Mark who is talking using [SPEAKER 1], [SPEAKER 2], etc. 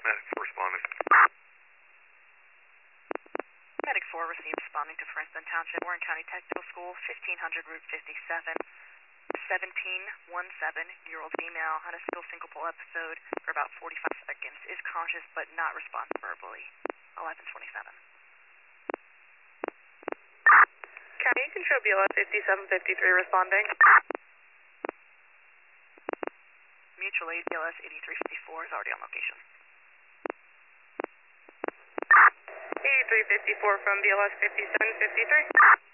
[SPEAKER 1] Medic 4 responding.
[SPEAKER 2] Medic 4 received responding to Franklin Township, Warren County Technical School, 1500 Route 57. 17-year-old female had a syncopal episode for about 45 seconds. Is conscious but not responsive verbally. 11:27.
[SPEAKER 3] County Control BLS 5753 responding.
[SPEAKER 2] Mutual aid BLS 8354 is already on location.
[SPEAKER 3] 8354 from BLS 5753.